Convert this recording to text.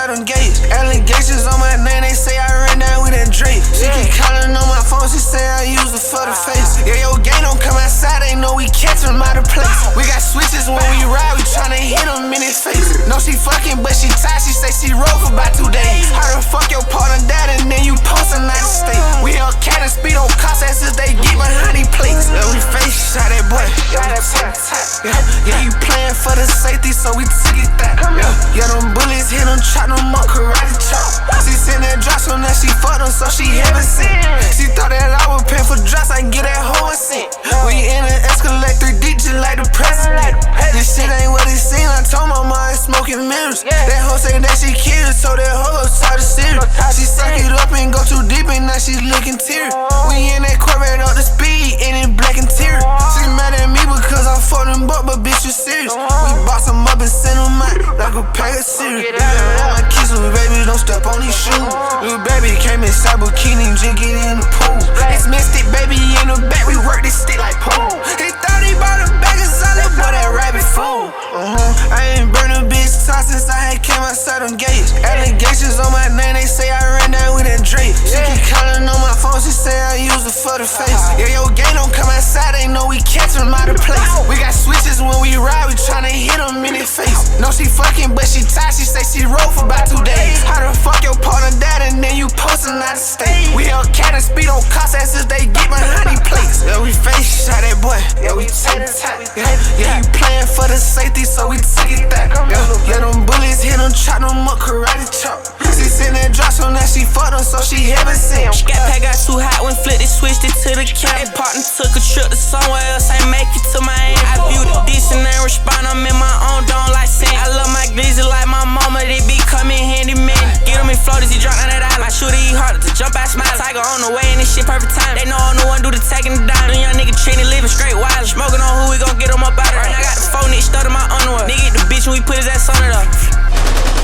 outside them gates. Allegations on my name, they say I ran down with that Drake. She keep calling on my phone, she say I use it for the face. Yeah, your gang don't come outside, they know we catch them out of place. We got switches when we ride, we tryna hit them in his face. No, she fucking, but she tired, she say she rolled for about 2 days. How the fuck your partner died and then you post another state? We on cat and speed on cost since they get behind these plates. Yeah, we face shot that boy. Yeah, you playing for the safety, so we took it that. Yeah, them bullets hit them, chop them up, karate chop. She sent that drop, so now she fucked them, so she heaven sent. She thought that I would pay for drops, I can get that hoe a cent. We in an Escalade 3 deep, just like the president. This shit ain't what it seems. I told my mom it's smoking mirrors. That hoe say that she curious, so that hoe outside the serious. She suck it up and go too deep, and now she looking teary. We in that Corvette up the speed, and in black interior. She mad at me because I fucked them up, but bitch, you serious. We box them up and send them out like a pack of cereal. Yeah, my kiss me, baby, don't step on these shoes. Little baby came inside bikini and just get in the pool. It's mystic, baby, in the back, we work this stick like pool. He thought he bought a bag of solid, but that rabbit fool. I ain't burn a bitch top since I had came outside them gates. Allegations on my name, they say I ran down with that Drake. She keep calling on my phone, she say I use it for the face. Yeah, your gang don't come outside, they know we catch them out of place. We got switches when we ride, we tryna hit them in his face. No, she fucking, but she tired, she say she rolled for about 2 days. How the fuck your partner died and then you postin' out of state? We on cat and speed on cost since they get behind these plates. Yeah, we face shot that boy. Yeah, we take time. Yeah, you playing for the safety, so we took it that. Yeah, them bullets hit them, chop them up, karate chop. She sent that drop, so now she fucked them, so she heaven sent. Scat pack got too hot when flipped it, switched it to the camp. They partner took a trip to somewhere else, ain't make it to Miami. I viewed it decent, ain't respond, I'm in my own dome like Saint. I love my glizzy like my mama, they be coming handy man. Get him in Florida, he drop down that island. I shoot it, he harder to jump out, smile. Tiger on the way, and this shit perfect time. They know I'm the one do the tagging the down. Them young nigga treating, living straight wild. Smoking on who we gon' get him up out of. Right now I got the phone, nigga, stutter my underwear. Nigga get the bitch when we put his ass on it up.